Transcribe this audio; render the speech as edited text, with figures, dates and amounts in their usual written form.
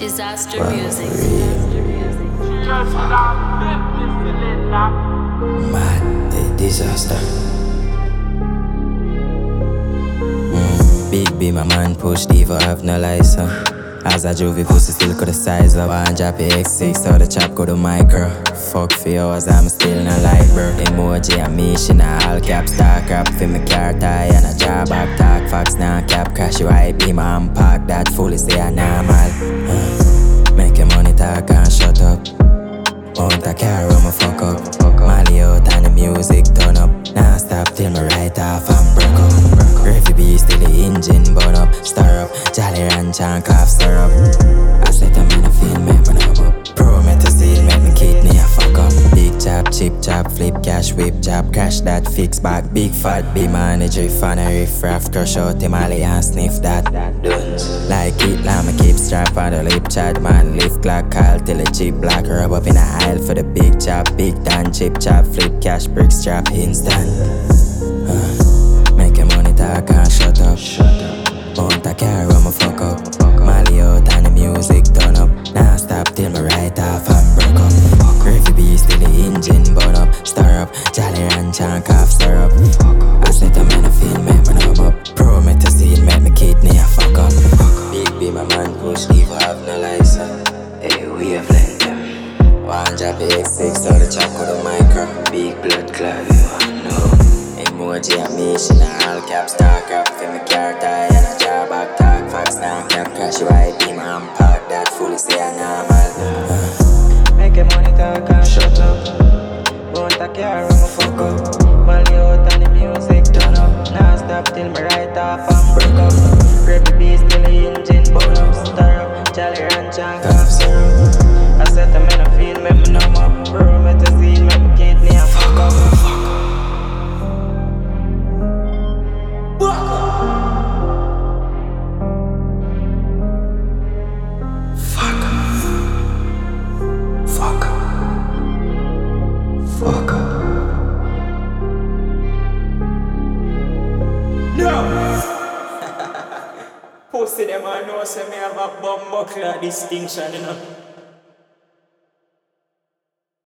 Disaster music. Mad the disaster. Big B, my man push Diva, have no license. As a juvie pussy still could the size up. One drop X6, so the chop go to micro. Fuck for hours, I'm still not like bro. Emoji and me, she not all cap. Star crap for me car tie and a job back talk. Fox now cap, crash you IP, man park. That fully say a normal. Make your money talk and shut up. Want a car, I'ma fuck up. Molly out and the music turn up. Nah stop till me right off and broke up. Gravy beast till the engine burn up. Stir up, Jolly Ranch and cough syrup. I said I'm in a field, make me know up. Promethazine, make me kidney a fuck up. Big chop, chip chop, flip cash, whip chop, crash that, fix back. Big fat, be manager, fan a riff raff. Crush out the Molly and sniff that. Like it, like me keep strap on the lip chat. Man, lift clock, call till the chip black. Rub up in a aisle for the big chop. Big tan, chip chop, flip cash, brick strap, instant. Make your money talk and shut up. Want a car, I'ma fuck up. Molly out and the music turn up. Nah stop till me right off and broke up. Gravy beast till the engine burn up. Stir up, Jolly Ranch and cough syrup. I said I'm in a field, make me know up. Promethazine, make me kidney a fuck up. Big B, my man push Diva, have no license. Hey, we have let them. One drop X6, so the chop with the micro. Big blood clot, you wanna know. Emoji and me, she not all cap. Star crap for me car tie and a job back talk. Fox now cap, crash you IP, man park. That fully say a normal. Make your money talk and shut up. Want a car, I'ma fuck up. Molly out and the music turn up. Nah stop till me right off and broke up. Gravy beast till the engine burn up. Stir up, Jolly Ranch and cough syrup. I said I'm in a field, make me numb up. Promethazine, make me kidney and fuck up. Fuck up. No! Pussy them I know say me have a bumbuckler distinction, you know.